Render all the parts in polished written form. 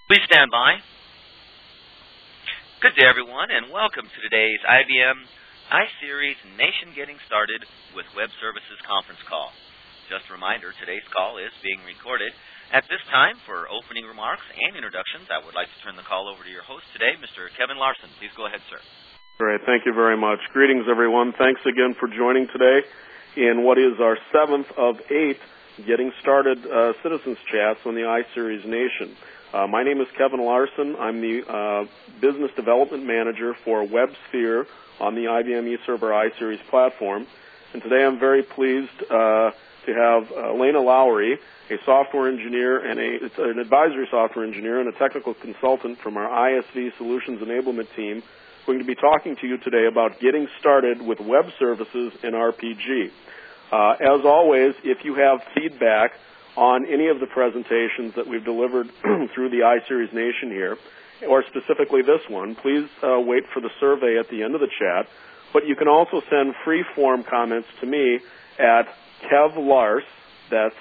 Please stand by. Good day, everyone, and welcome to today's IBM iSeries Nation Getting Started with Web Services conference call. Just a reminder, today's call is being recorded. At this time, for opening remarks and introductions, I would like to turn the call over to your host today, Mr. Kevin Larson. Please go ahead, sir. Great. Thank you very much. Greetings, everyone. Thanks again for joining today in what is our 7th of 8 Getting Started Citizens Chats on the iSeries Nation. My name is Kevin Larson. I'm the Business Development Manager for WebSphere on the IBM eServer iSeries platform. And today I'm very pleased to have Elena Lowry, a software engineer and an advisory software engineer and a technical consultant from our ISV Solutions Enablement team, going to be talking to you today about getting started with web services in RPG. As always, if you have feedback on any of the presentations that we've delivered through the iSeries Nation here, or specifically this one, please wait for the survey at the end of the chat. But you can also send free-form comments to me at kevlars, that's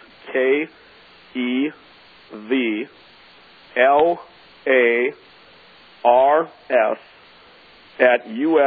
KEVLARS, at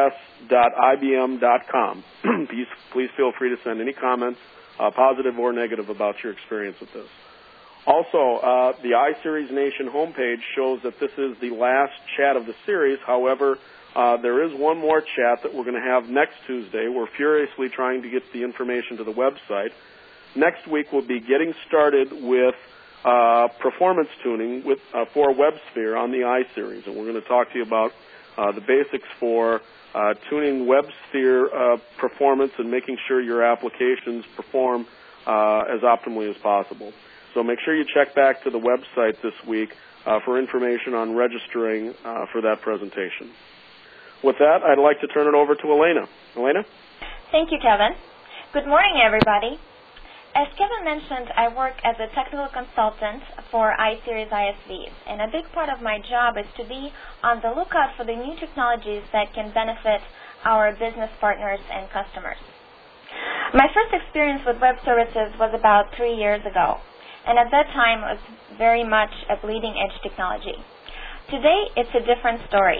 us.ibm.com. Please feel free to send any comments, positive or negative, about your experience with this. Also, the iSeries Nation homepage shows that this is the last chat of the series. However, there is one more chat that we're going to have next Tuesday. We're furiously trying to get the information to the website. Next week we'll be getting started with performance tuning for WebSphere on the iSeries, and we're going to talk to you about the basics for tuning WebSphere performance and making sure your applications perform as optimally as possible. So make sure you check back to the website this week for information on registering for that presentation. With that, I'd like to turn it over to Elena. Elena? Thank you, Kevin. Good morning, everybody. As Kevin mentioned, I work as a technical consultant for iSeries ISVs, and a big part of my job is to be on the lookout for the new technologies that can benefit our business partners and customers. My first experience with web services was about 3 years ago, and at that time it was very much a bleeding-edge technology. Today, it's a different story.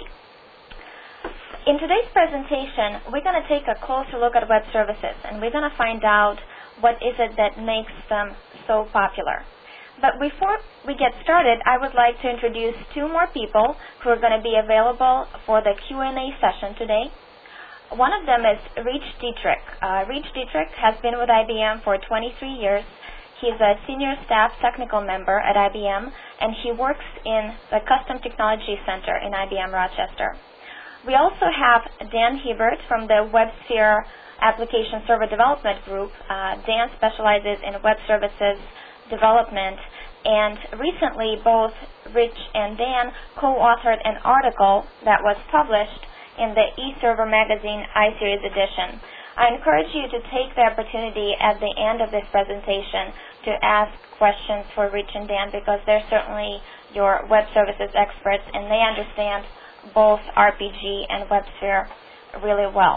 In today's presentation, we're going to take a closer look at web services, and we're going to find out what is it that makes them so popular. But before we get started, I would like to introduce two more people who are going to be available for the Q&A session today. One of them is Reach Dietrich. Reach Dietrich has been with IBM for 23 years. He's a senior staff technical member at IBM, and he works in the Custom Technology Center in IBM Rochester. We also have Dan Hebert from the WebSphere Application Server Development Group. Dan specializes in web services development, and recently both Rich and Dan co-authored an article that was published in the eServer Magazine iSeries edition. I encourage you to take the opportunity at the end of this presentation to ask questions for Rich and Dan, because they're certainly your web services experts, and they understand both RPG and WebSphere really well.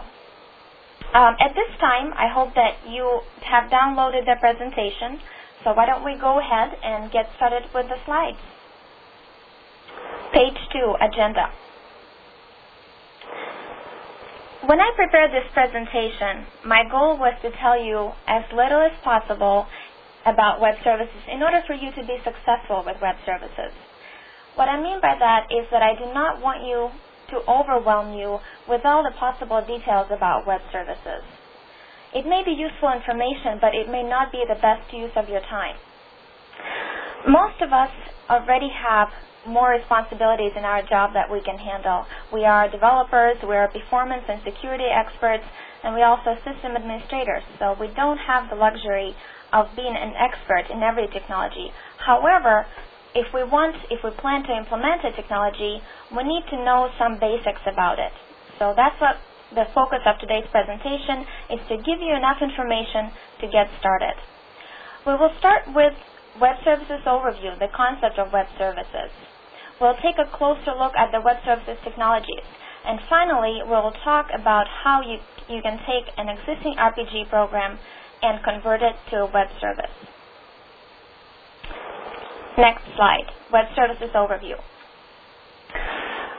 At this time, I hope that you have downloaded the presentation, so why don't we go ahead and get started with the slides. Page 2, Agenda. When I prepared this presentation, my goal was to tell you as little as possible about web services in order for you to be successful with web services. What I mean by that is that I do not want you to overwhelm you with all the possible details about web services. It may be useful information, but it may not be the best use of your time. Most of us already have more responsibilities in our job that we can handle. We are developers, we are performance and security experts, and we also system administrators, so we don't have the luxury of being an expert in every technology. However, if we plan to implement a technology, we need to know some basics about it. So that's what the focus of today's presentation is, to give you enough information to get started. We will start with web services overview, the concept of web services. We'll take a closer look at the web services technologies. And finally, we'll talk about how you can take an existing RPG program and convert it to a web service. Next slide, Web Services Overview.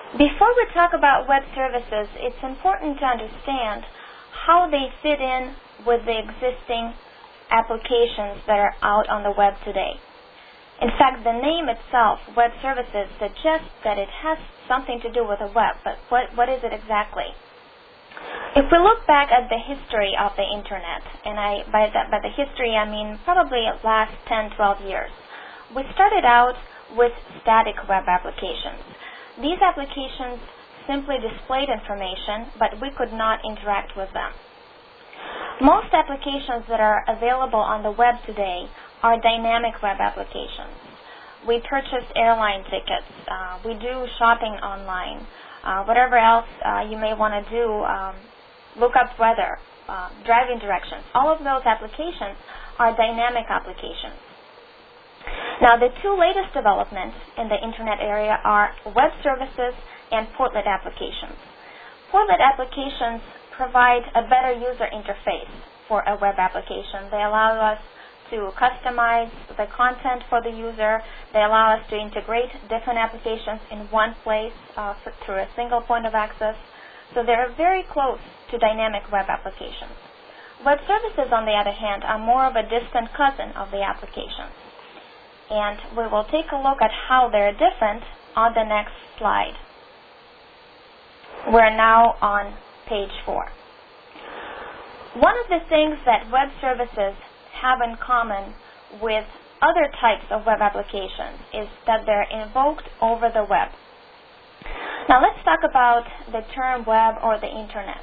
Before we talk about web services, it's important to understand how they fit in with the existing applications that are out on the web today. In fact, the name itself, web services, suggests that it has something to do with the web, but what is it exactly? If we look back at the history of the Internet, and by the history I mean probably the last 10, 12 years, we started out with static web applications. These applications simply displayed information, but we could not interact with them. Most applications that are available on the web today are dynamic web applications. We purchase airline tickets. We do shopping online. Whatever else you may want to do, look up weather, driving directions. All of those applications are dynamic applications. Now, the two latest developments in the Internet area are web services and portlet applications. Portlet applications provide a better user interface for a web application. They allow us to customize the content for the user. They allow us to integrate different applications in one place through a single point of access. So they're very close to dynamic web applications. Web services, on the other hand, are more of a distant cousin of the applications. And we will take a look at how they're different on the next slide. We're now on page 4. One of the things that web services have in common with other types of web applications is that they're invoked over the web. Now let's talk about the term web or the Internet.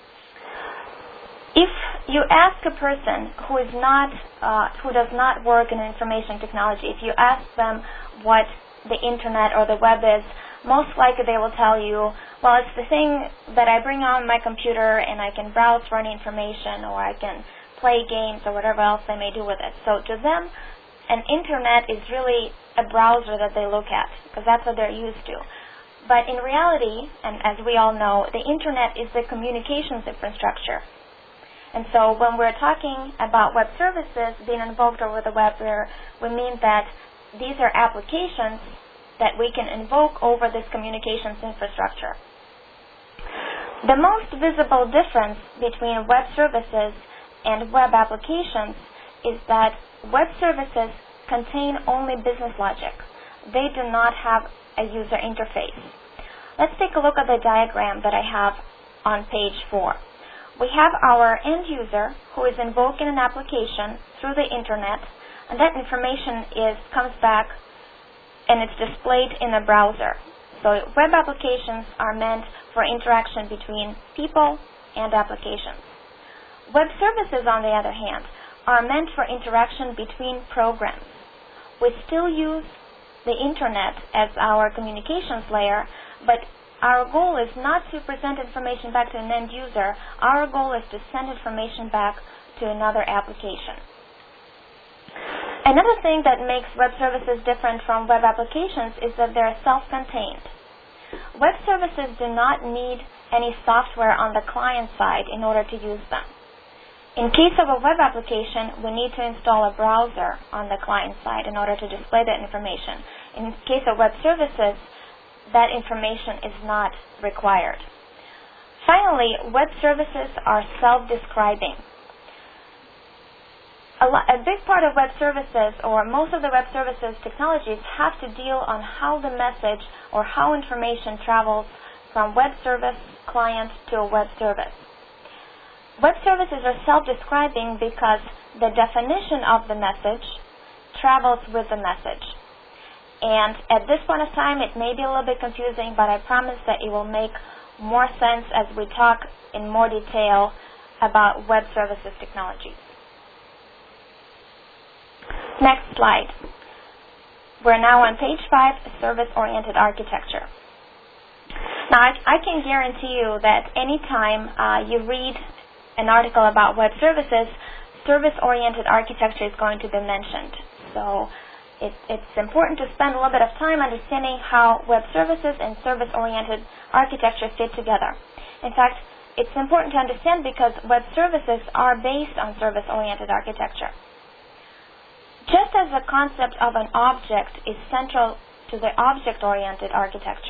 If you ask a person who does not work in information technology, if you ask them what the Internet or the web is, most likely they will tell you, well, it's the thing that I bring on my computer and I can browse for any information, or I can play games or whatever else they may do with it. So to them, an Internet is really a browser that they look at, because that's what they're used to. But in reality, and as we all know, the Internet is the communications infrastructure. And so when we're talking about web services being invoked over the web, we mean that these are applications that we can invoke over this communications infrastructure. The most visible difference between web services and web applications is that web services contain only business logic. They do not have a user interface. Let's take a look at the diagram that I have on page 4. We have our end user who is invoking an application through the Internet, and that information comes back and it's displayed in a browser. So web applications are meant for interaction between people and applications. Web services, on the other hand, are meant for interaction between programs. We still use the Internet as our communications layer, but our goal is not to present information back to an end user. Our goal is to send information back to another application. Another thing that makes web services different from web applications is that they're self-contained. Web services do not need any software on the client side in order to use them. In case of a web application, we need to install a browser on the client side in order to display that information. In case of web services, that information is not required. Finally, web services are self-describing. A big part of web services, or most of the web services technologies, have to deal on how the message or how information travels from web service client to a web service. Web services are self-describing because the definition of the message travels with the message. And at this point of time, it may be a little bit confusing, but I promise that it will make more sense as we talk in more detail about web services technologies. Next slide. We're now on page 5, service-oriented architecture. Now, I can guarantee you that anytime you read an article about web services, service-oriented architecture is going to be mentioned. So it's important to spend a little bit of time understanding how web services and service-oriented architecture fit together. In fact, it's important to understand because web services are based on service-oriented architecture. Just as the concept of an object is central to the object-oriented architecture,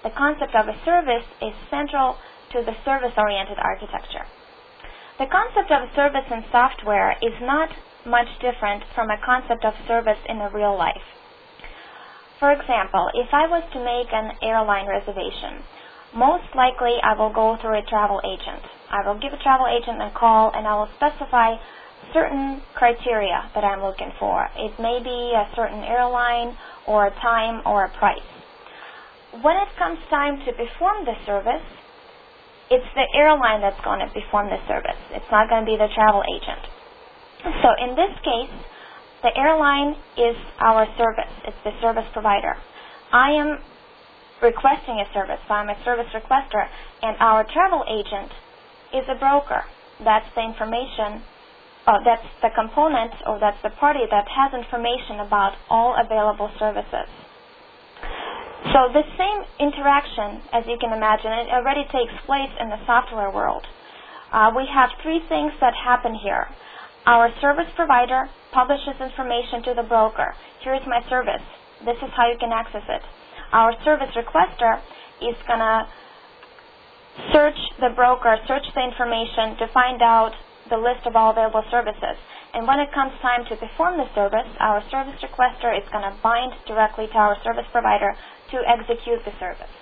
the concept of a service is central to the service-oriented architecture. The concept of a service in software is not much different from a concept of service in a real life. For example, if I was to make an airline reservation, most likely I will go through a travel agent. I will give a travel agent a call and I will specify certain criteria that I'm looking for. It may be a certain airline or a time or a price. When it comes time to perform the service, it's the airline that's going to perform the service. It's not going to be the travel agent. So in this case, the airline is our service. It's the service provider. I am requesting a service, so I'm a service requester, and our travel agent is a broker. That's the information, that's the component, or that's the party that has information about all available services. So the same interaction, as you can imagine, it already takes place in the software world. We have three things that happen here. Our service provider publishes information to the broker. Here's my service. This is how you can access it. Our service requester is going to search the broker, search the information to find out the list of all available services. And when it comes time to perform the service, our service requester is going to bind directly to our service provider to execute the service.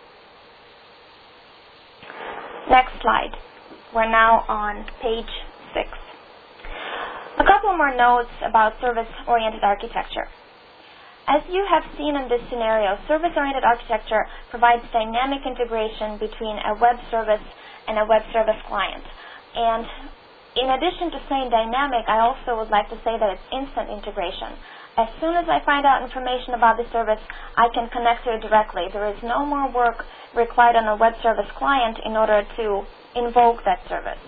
Next slide. We're now on page 6. A couple more notes about service-oriented architecture. As you have seen in this scenario, service-oriented architecture provides dynamic integration between a web service and a web service client. And in addition to saying dynamic, I also would like to say that it's instant integration. As soon as I find out information about the service, I can connect to it directly. There is no more work required on a web service client in order to invoke that service.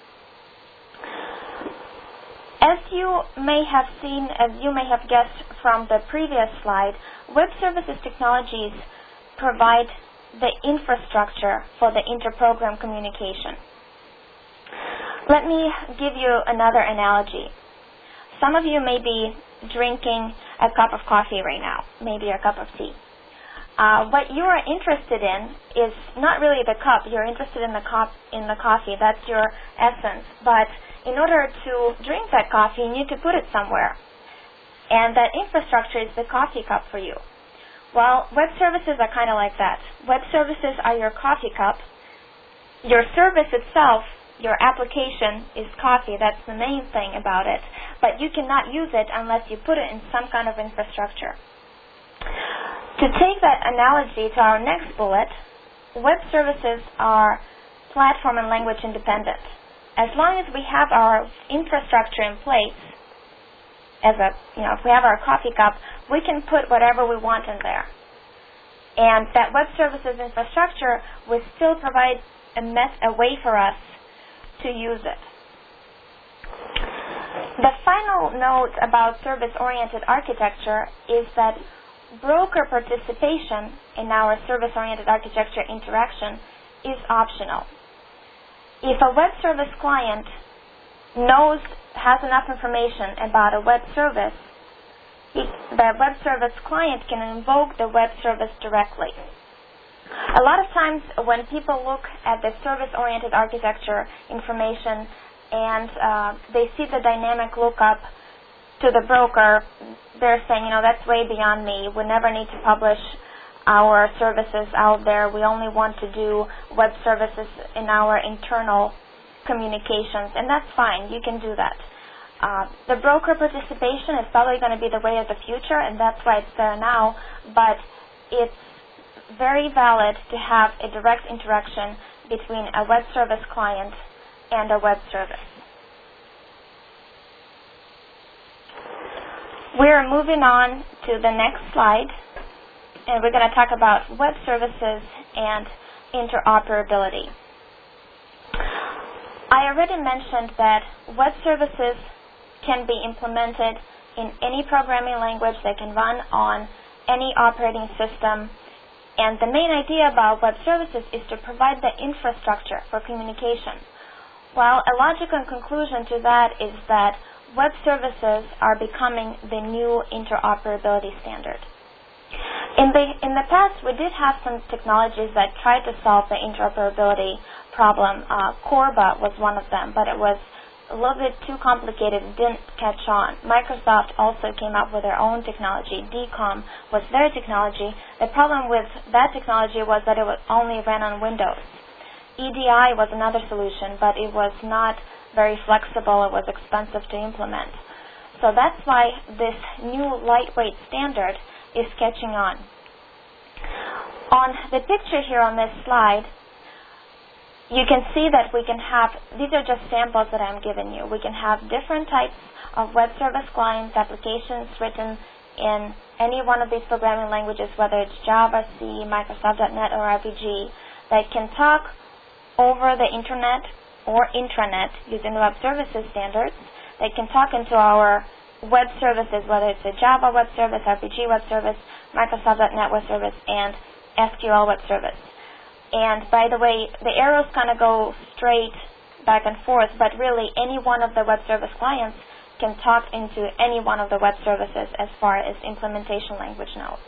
As you may have seen, as you may have guessed from the previous slide, web services technologies provide the infrastructure for the inter-program communication. Let me give you another analogy. Some of you may be drinking a cup of coffee right now, maybe a cup of tea. What you are interested in is not really the cup. You're interested in the coffee. That's your essence. But in order to drink that coffee, you need to put it somewhere. And that infrastructure is the coffee cup for you. Well, web services are kind of like that. Web services are your coffee cup. Your service itself, your application, is coffee. That's the main thing about it. But you cannot use it unless you put it in some kind of infrastructure. To take that analogy to our next bullet, web services are platform and language independent. As long as we have our infrastructure in place, if we have our coffee cup, we can put whatever we want in there. And that web services infrastructure will still provide a way for us to use it. The final note about service-oriented architecture is that broker participation in our service-oriented architecture interaction is optional. If a web service client has enough information about a web service, the web service client can invoke the web service directly. A lot of times when people look at the service-oriented architecture information and they see the dynamic lookup to the broker, they're saying, that's way beyond me. We never need to publish our services out there. We only want to do web services in our internal communications, and that's fine. You can do that. The broker participation is probably going to be the way of the future, and that's why it's there now, but it's very valid to have a direct interaction between a web service client and a web service. We're moving on to the next slide, and we're going to talk about web services and interoperability. I already mentioned that web services can be implemented in any programming language. They can run on any operating system. And the main idea about web services is to provide the infrastructure for communication. Well, a logical conclusion to that is that web services are becoming the new interoperability standard. In the past, we did have some technologies that tried to solve the interoperability problem. Corba was one of them, but it was a little bit too complicated. It didn't catch on. Microsoft also came up with their own technology. DCOM was their technology. The problem with that technology was that it only ran on Windows. EDI was another solution, but it was not very flexible. It was expensive to implement. So that's why this new lightweight standard is catching on. On the picture here on this slide, you can see that we can have, these are just samples that I'm giving you. We can have different types of web service clients, applications written in any one of these programming languages, whether it's Java, C, Microsoft.NET, or RPG, that can talk over the internet or intranet using the web services standards. They can talk into our web services, whether it's a Java web service, RPG web service, Microsoft.NET web service, and SQL web service. And by the way, the arrows kind of go straight back and forth, but really any one of the web service clients can talk into any one of the web services as far as implementation language knows.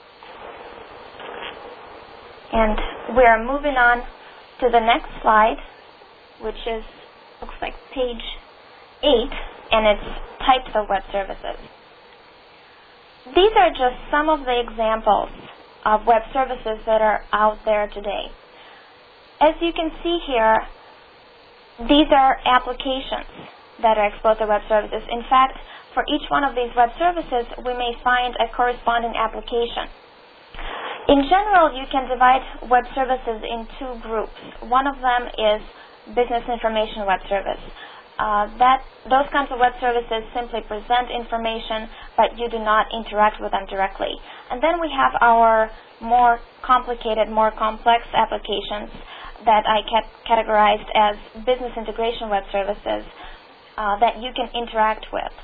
And we are moving on to the next slide, which is, looks like page 8, and it's types of web services. These are just some of the examples of web services that are out there today. As you can see here, these are applications that are exposed to web services. In fact, for each one of these web services, we may find a corresponding application. In general, you can divide web services in two groups. One of them is business information web service. Those kinds of web services simply present information, but you do not interact with them directly. And then we have our more complicated, more complex applications that I categorized as business integration web services that you can interact with.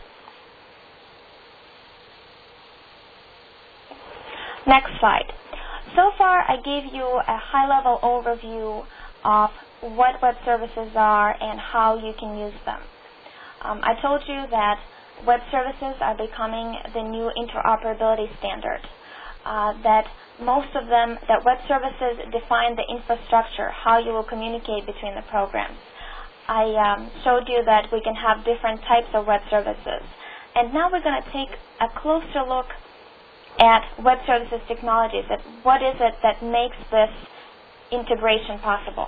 Next slide. So far, I gave you a high-level overview of what web services are and how you can use them. I told you that web services are becoming the new interoperability standard, that most of them, that web services define the infrastructure, how you will communicate between the programs. I showed you that we can have different types of web services. And now we're going to take a closer look at web services technologies, at what is it that makes this integration possible.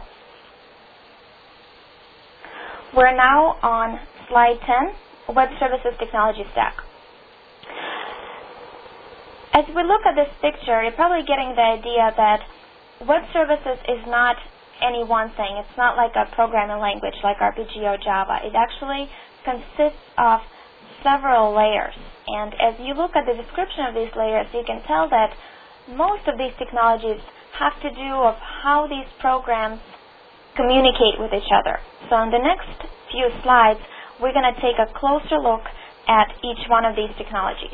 We're now on slide 10, Web Services Technology Stack. As we look at this picture, you're probably getting the idea that web services is not any one thing. It's not like a programming language like RPG or Java. It actually consists of several layers. And as you look at the description of these layers, you can tell that most of these technologies have to do with how these programs communicate with each other. So in the next few slides, we're going to take a closer look at each one of these technologies.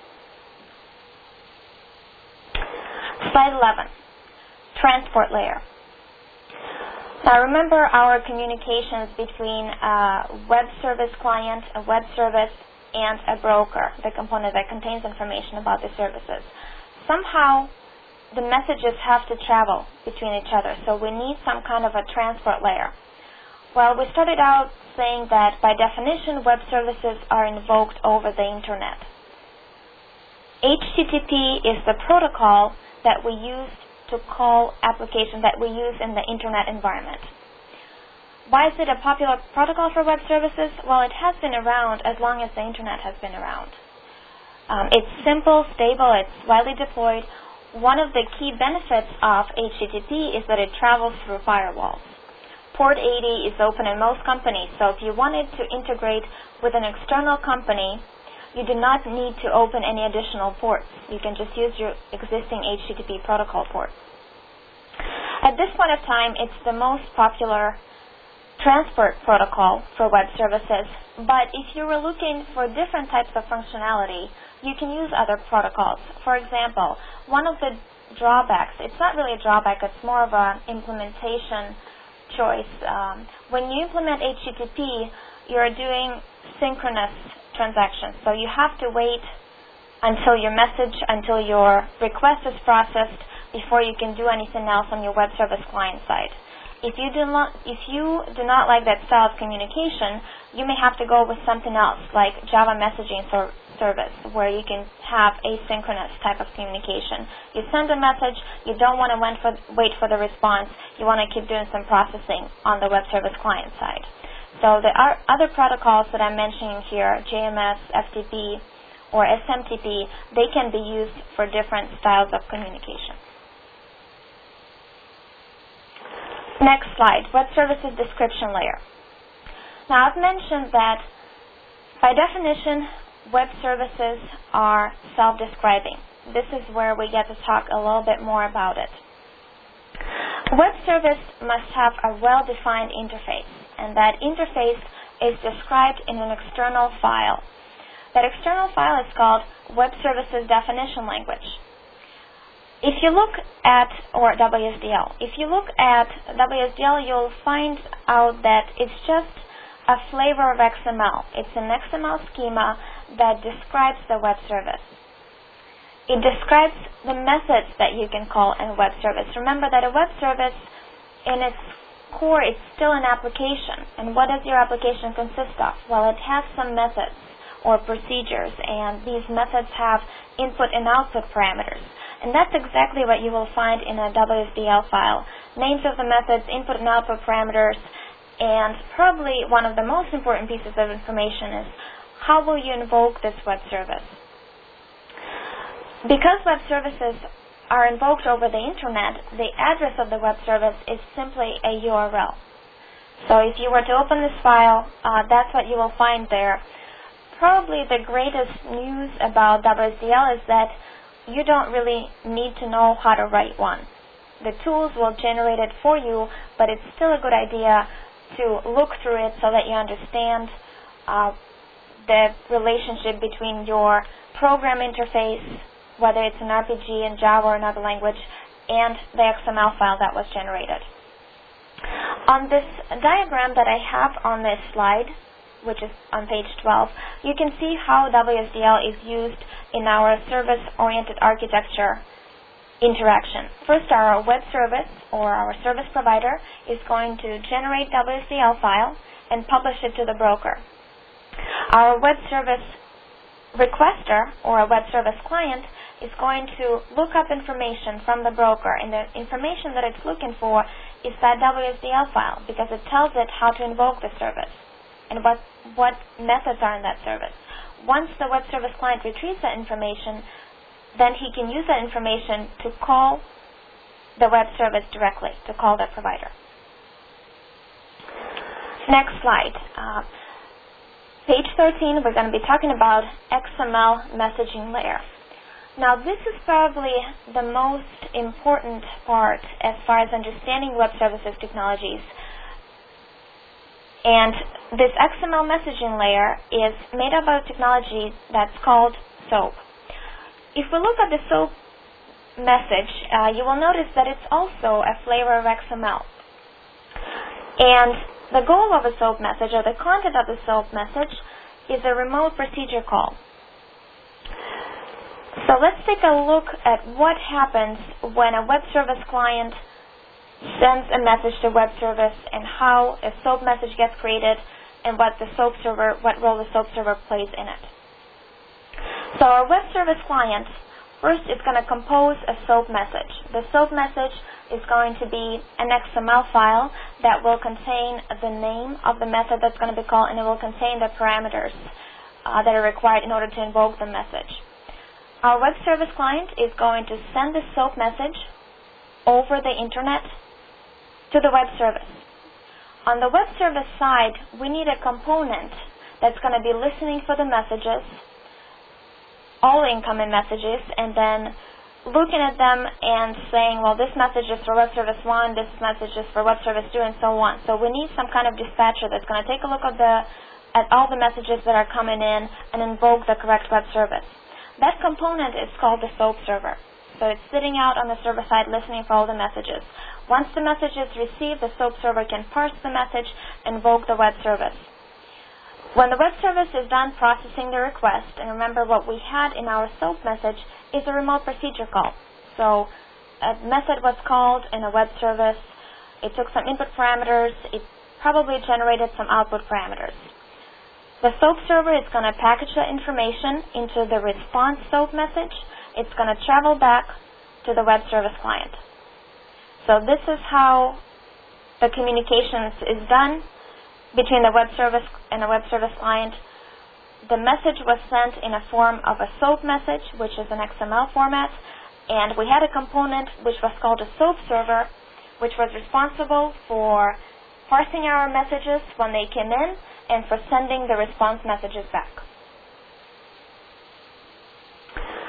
Slide 11, transport layer. Now remember our communications between a web service client, a web service, and a broker, the component that contains information about the services. Somehow, the messages have to travel between each other, so we need some kind of a transport layer. Well, we started out saying that by definition, web services are invoked over the internet. HTTP is the protocol that we use to call applications that we use in the internet environment. Why is it a popular protocol for web services? Well, it has been around as long as the internet has been around. It's simple, stable, it's widely deployed. One of the key benefits of HTTP is that it travels through firewalls. Port 80 is open in most companies, so if you wanted to integrate with an external company, you do not need to open any additional ports. You can just use your existing HTTP protocol port. At this point of time, it's the most popular transport protocol for web services, but if you were looking for different types of functionality, you can use other protocols. For example, one of the drawbacks, it's not really a drawback, it's more of an implementation choice. When you implement HTTP, you're doing synchronous transactions, so you have to wait until your request is processed before you can do anything else on your web service client side. If you do not like that style of communication, you may have to go with something else like Java messaging service, where you can have asynchronous type of communication. You send a message, you don't want to wait for the response, you want to keep doing some processing on the web service client side. So the other protocols that I'm mentioning here, JMS, FTP, or SMTP, they can be used for different styles of communication. Next slide, web services description layer. Now I've mentioned that by definition, web services are self-describing. This is where we get to talk a little bit more about it. Web service must have a well-defined interface, and that interface is described in an external file. That external file is called Web Services Definition Language. If you look at, or WSDL, if you look at WSDL, you'll find out that it's just a flavor of XML. It's an XML schema that describes the web service. It describes the methods that you can call in a web service. Remember that a web service, in its core, it's still an application. And what does your application consist of? Well, it has some methods or procedures, and these methods have input and output parameters. And that's exactly what you will find in a WSDL file. Names of the methods, input and output parameters, and probably one of the most important pieces of information is how will you invoke this web service? Because web services are invoked over the internet, the address of the web service is simply a URL. So if you were to open this file, that's what you will find there. Probably the greatest news about WSDL is that you don't really need to know how to write one. The tools will generate it for you, but it's still a good idea to look through it so that you understand the relationship between your program interface, whether it's an RPG in Java or another language, and the XML file that was generated. On this diagram that I have on this slide, which is on page 12, you can see how WSDL is used in our service-oriented architecture interaction. First, our web service or our service provider is going to generate WSDL file and publish it to the broker. Our web service requester or a web service client is going to look up information from the broker, and the information that it's looking for is that WSDL file because it tells it how to invoke the service and what methods are in that service. Once the web service client retrieves that information, then he can use that information to call the web service directly, to call the provider. Next slide. Page 13, we're going to be talking about XML messaging layer. Now, this is probably the most important part as far as understanding web services technologies. And this XML messaging layer is made up of technology that's called SOAP. If we look at the SOAP message, you will notice that it's also a flavor of XML. And the goal of a SOAP message, or the content of the SOAP message, is a remote procedure call. So let's take a look at what happens when a web service client sends a message to web service and how a SOAP message gets created and what role the SOAP server plays in it. So our web service client, first it's going to compose a SOAP message. The SOAP message is going to be an XML file that will contain the name of the method that's going to be called, and it will contain the parameters that are required in order to invoke the message. Our web service client is going to send the SOAP message over the internet to the web service. On the web service side, we need a component that's going to be listening for the messages, all incoming messages, and then looking at them and saying, well, this message is for web service 1, this message is for web service 2, and so on. So we need some kind of dispatcher that's going to take a look at all the messages that are coming in and invoke the correct web service. That component is called the SOAP server. So it's sitting out on the server side listening for all the messages. Once the message is received, the SOAP server can parse the message and invoke the web service. When the web service is done processing the request, and remember what we had in our SOAP message is a remote procedure call. So a method was called in a web service. It took some input parameters. It probably generated some output parameters. The SOAP server is going to package the information into the response SOAP message. It's going to travel back to the web service client. So this is how the communications is done between the web service and the web service client. The message was sent in a form of a SOAP message, which is an XML format, and we had a component which was called a SOAP server, which was responsible for parsing our messages when they came in and for sending the response messages back.